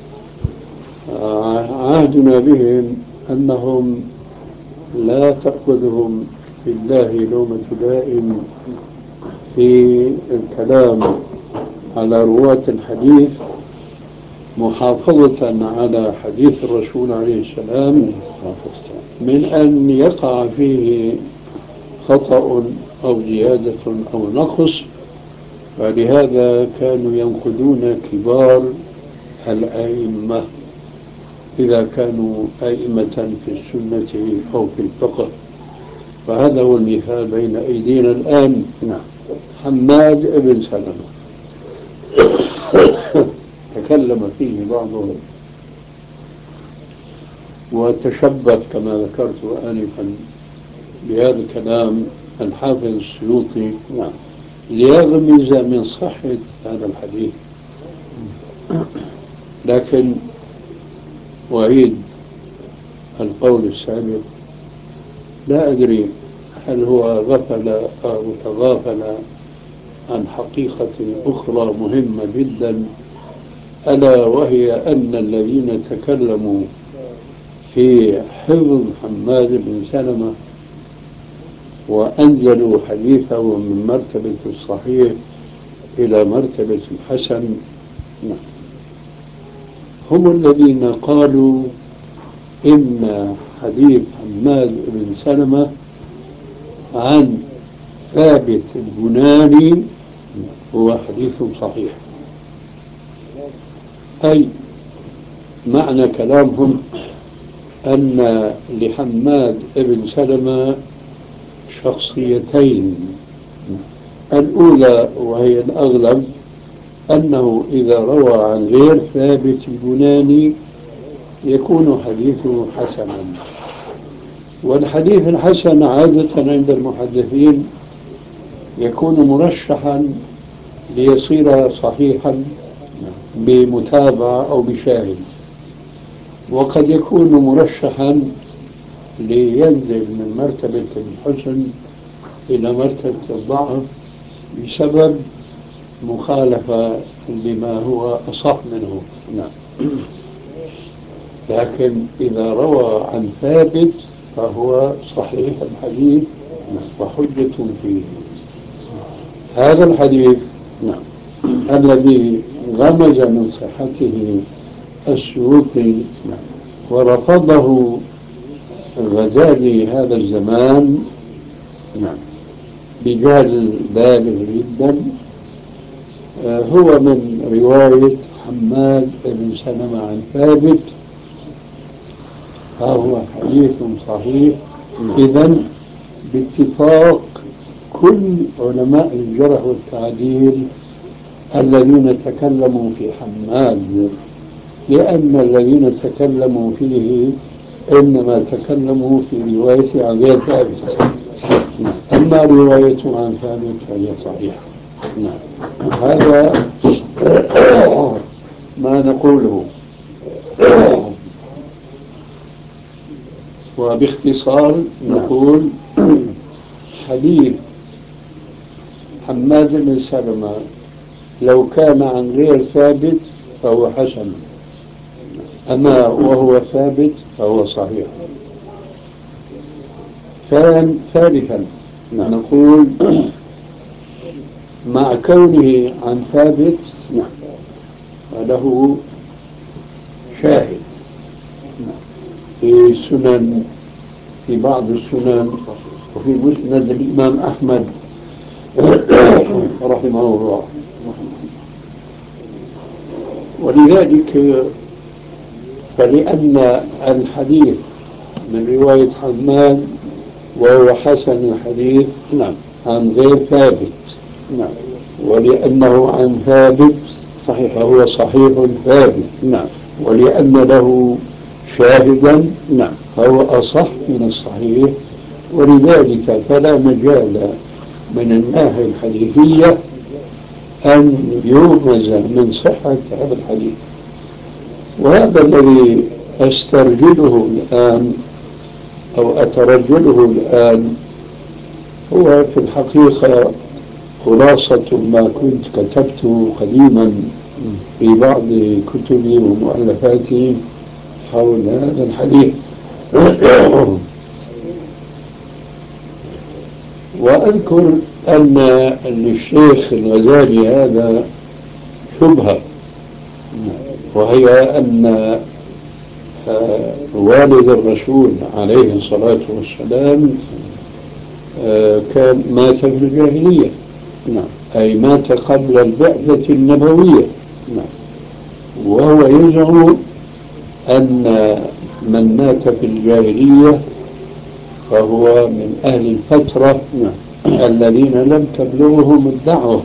عهدنا بهم أنهم لا تأخذهم في الله لومة لائم في الكلام على رواة الحديث، محافظة على حديث الرسول عليه السلام من أن يقع فيه خطأ أو زيادة أو نقص. فلهذا كانوا ينقدون كبار الأئمة إذا كانوا أئمة في السنة أو في الفقه. فهذا هو المثال بين أيدينا الآن. حماد بن سلمة تكلم فيه بعضهم وتشبث كما ذكرت آنفا بهذا الكلام الحافظ السيوطي ليغمز من صحة هذا الحديث. لكن أعيد القول السابق، لا أدري هل هو غفل أو تغافل عن حقيقة أخرى مهمة جدا، ألا وهي أن الذين تكلموا في حفظ حماد بن سلمة وأنزلوا حديثه من مرتبة الصحيح إلى مرتبة الحسن هم الذين قالوا إن حديث حماد بن سلمة عن ثابت البناني هو حديث صحيح. أي معنى كلامهم أن لحماد بن سلمة شخصيتين، الأولى وهي الأغلب أنه إذا روى عن غير ثابت البناني يكون حديثه حسنا. والحديث الحسن عادة عند المحدثين يكون مرشحا ليصير صحيحا بمتابعة أو بشاهد، وقد يكون مرشحا لينزل من مرتبة الحسن إلى مرتبة الضعف بسبب مخالفة لما هو أصح منه. لكن إذا روى عن ثابت فهو صحيح الحديث وحجة فيه. هذا الحديث الذي غمز من صحته السيوطي ورفضه غزالي هذا الزمان بجهل بالغ جدا، هو من رواية حماد بن سلمة عن ثابت، فهو حديث صحيح. إذن باتفاق كل علماء الجرح والتعديل الذين تكلموا في حماد، لأن الذين تكلموا فيه إنما تكلموا في رواية عن غير ثابت، أما روايته عن ثابت فهي صحيحة. هذا ما نقوله. وباختصار نقول حديث حماد بن سلمة لو كان عن غير ثابت فهو حسن، أما وهو ثابت فهو صحيح. ثالثا نقول مع كونه عن ثابت فله شاهد في سنن، في بعض السنن وفي مسند الإمام أحمد رحمه الله. ولذلك فلأن الحديث من رواية حماد وهو حسن الحديث عن غير ثابت، ولأنه عن ثابت صحيح فهو صحيح ثابت، ولأن له شاهدا فهو أصح من الصحيح. ولذلك فلا مجال من الناحية الحديثية أن يومز من صحة هذا الحديث. وهذا الذي أسترجله الآن أو أترجله الآن هو في الحقيقة خلاصة ما كنت كتبته قديما في بعض كتبي ومؤلفاتي حول هذا الحديث. وأذكر أن للشيخ الغزالي هذا شبهة، وهي أن والد الرسول عليه الصلاة والسلام كان مات في الجاهلية، أي مات قبل البعثة النبوية، وهو يزعم أن من مات في الجاهلية فهو من أهل الفترة الذين لم تبلغهم الدعوة،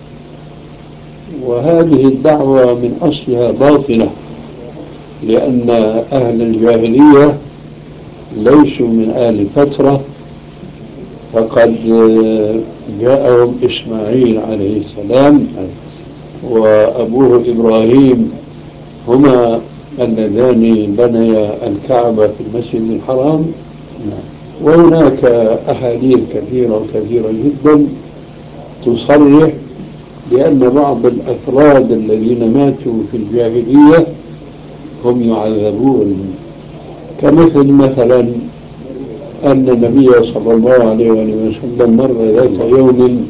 وهذه الدعوة من أصلها باطلة، لأن أهل الجاهلية ليسوا من أهل الفترة، فقد جاءهم إسماعيل عليه السلام وأبوه إبراهيم، هما اللذان بنيا الكعبة في المسجد الحرام. وهناك أحاديث كثيرة جدا تصرح بأن بعض الأفراد الذين ماتوا في الجاهلية هم يعذبون، كمثل مثلا أن النبي صلى الله عليه وسلم مر ذات يوم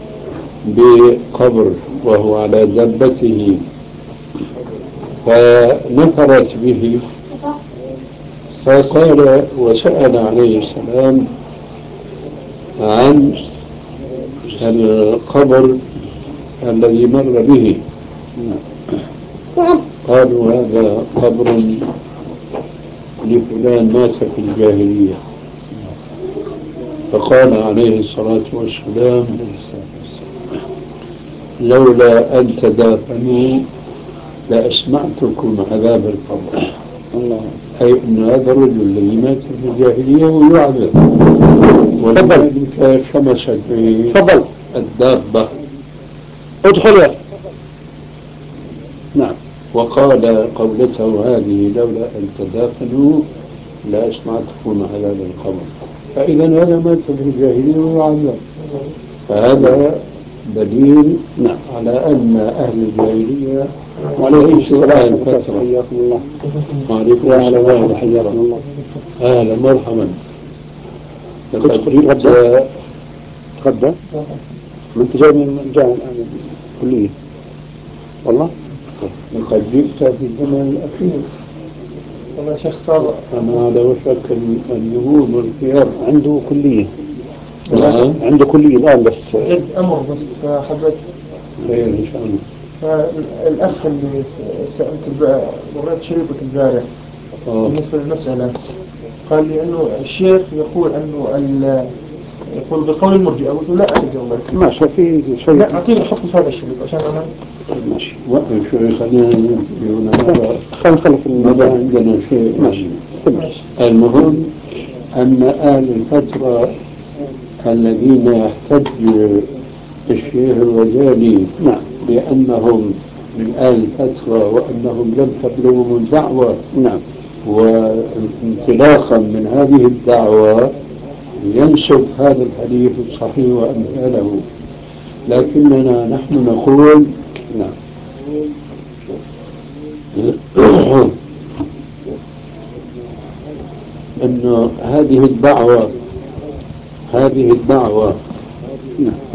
بقبر وهو على دابته فنفرت به، فقال وسأل عليه السلام عن القبر الذي مر به، قالوا هذا قبر لفلان مات في الجاهلية، فقال عليه الصلاة والسلام لولا أن تدافنوا لأسمعتكم عذاب القبر، أي أن هذا الرجل الذي مات في الجاهلية ويعذب، ولذلك شمست به الدابة. ادخل يا نعم. وقال قولته هذه لولا أن تدافنوا لأسمعتكم عذاب القبر، فإذا هذا مات في الجاهلية ويعذب، فهذا دليل على أن أهل الجاهلية ليسوا أهل فترة. حياكم الله. وعليكم السلام. حياكم الله. أهلا مرحبا. تغدى؟ أنت جاي من الكلية؟ والله؟ لقد جئت في الزمن الأخير. والله شيخ صار أنا على وشك النمو والخيار. عنده كلية. عنده كلية الآن بس جد أمر بس فحبيت خير إن شاء الله. فالأخ اللي سألت مريت شريطك البارح بالنسبة للمسألة، قال لي أنه الشيخ يقول أنه يقول بقول المرجئة، قلت له لا أتجاوز. ما شاء في شيء. لا أعطيني حط هذا الشريط عشان أنا ماشي. وقف شوي خلينا خلص ما عندنا شيء. ماشي. المهم أن أهل الفترة الذين يحتج الشيخ الغزالي بأنهم من أهل الفترة وأنهم لم تبلغهم الدعوة، وانطلاقا من هذه الدعوة ينسب هذا الحديث الصحيح وأمثاله، لكننا نحن نقول أن هذه الدعوة